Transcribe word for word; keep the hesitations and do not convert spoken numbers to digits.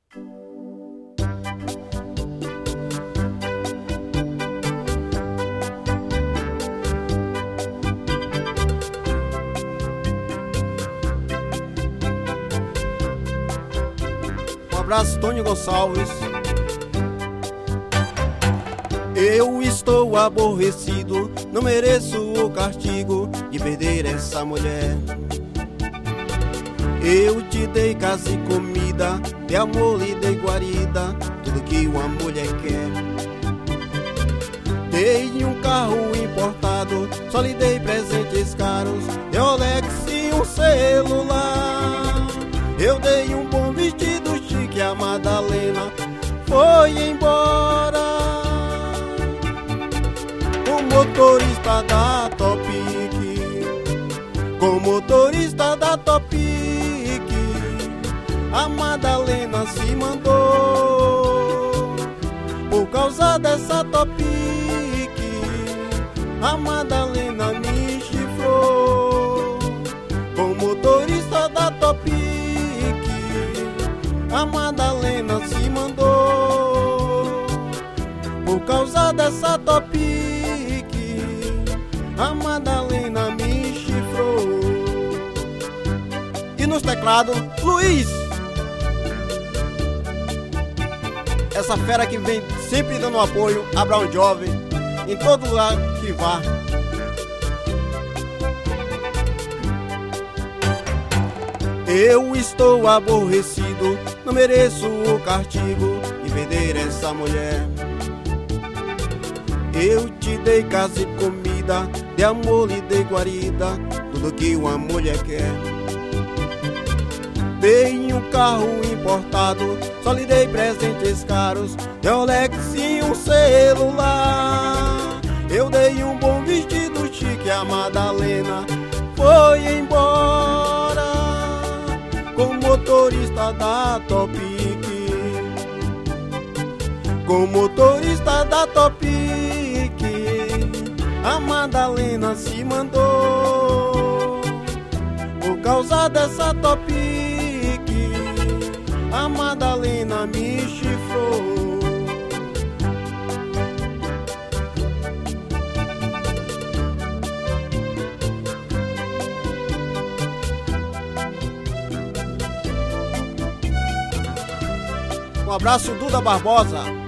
Um abraço, Tony Gonçalves. Eu estou aborrecido, não mereço o castigo de perder essa mulher. Eu te dei casa e comida, de amor lhe dei guarida, tudo que uma mulher quer. Dei um carro importado, só lhe dei presentes caros, de Rolex e um celular. Eu dei um bom vestido chique, a Madalena foi embora. O motorista da Topic, com o motorista da Topic, a Madalena se mandou. Por causa dessa Topic, a Madalena me chifrou. Com o motorista da Topic, a Madalena se mandou. Por causa dessa Topic, a Madalena me chifrou. E nos teclados, Luiz, essa fera que vem sempre dando apoio a Brown Jovem em todo lugar que vá. Eu estou aborrecido, não mereço o castigo de perder essa mulher. Eu te dei casa e comida, de amor lhe dei guarida, tudo que uma mulher quer. Dei um carro importado, só lhe dei presentes caros, de Rolex e um celular. Eu dei um bom vestido chique, a Madalena foi embora. Com o motorista da Topic, com o motorista da Topic, a Madalena se mandou. Por causa dessa Topic, a Madalena me chifrou. Um abraço, Duda Barbosa.